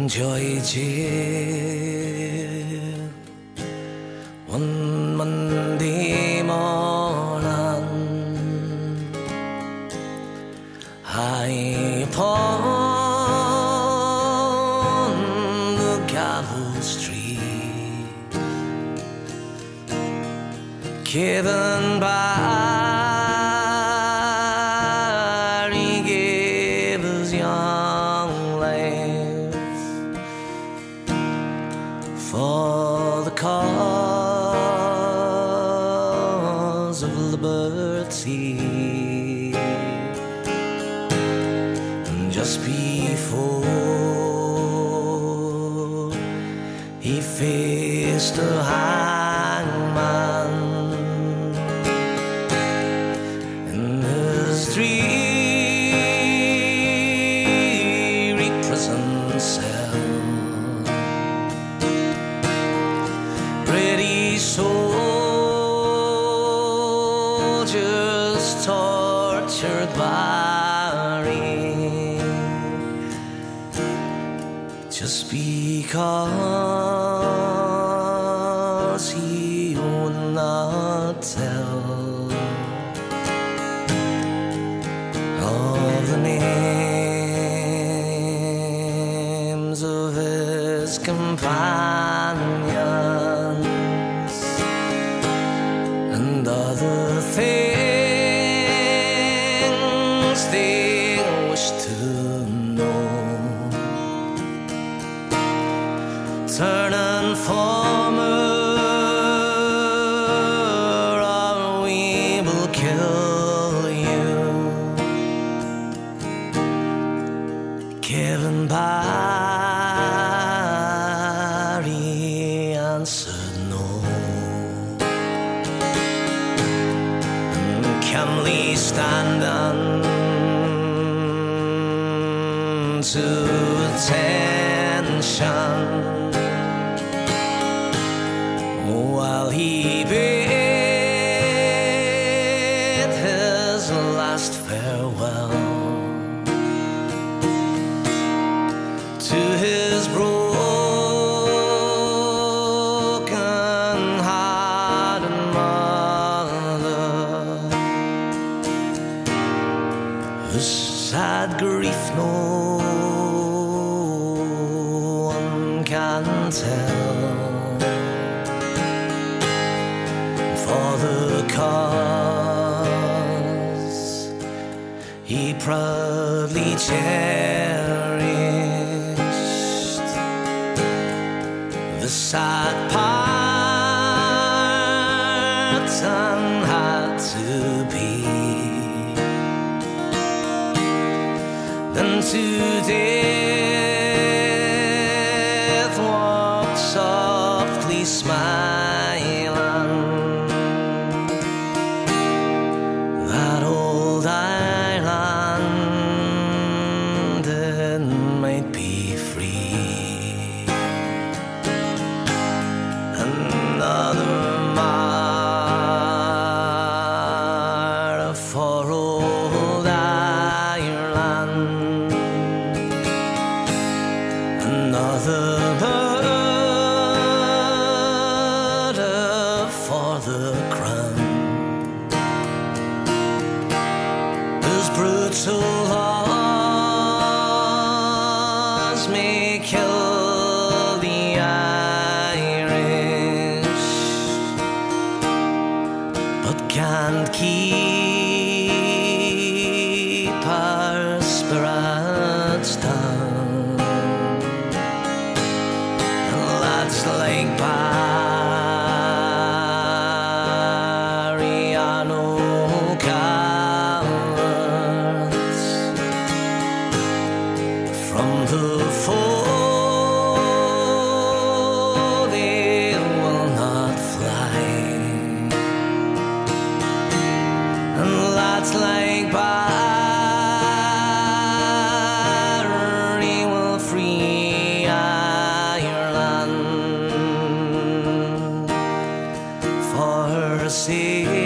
Joy one Monday morning, high upon the gallows tree, Kevin Barry gave his young life for the cause of liberty. And just before he faced the hangman in his dreary prison cell, British soldiers tortured Barry just because he would not tell of the names of his companions and other things they wish to know. Turn informer, or we will kill you. Kevin Barry answered no. Calmly standing to attention while he bade his last farewell to his broken-hearted mother, whose sad grief no one can tell. For the cause he proudly cherished, the sad part had to be. Then to death walked softly smiling, that old island it might be free. Another martyr for old Ireland, another murder for the crown. Whose brutal laws may kill the Irish, but can't keep our spirits down. And lads like Barry are no cowards. From the foe they will not fly, and lads like Barry will free Ireland for her sake.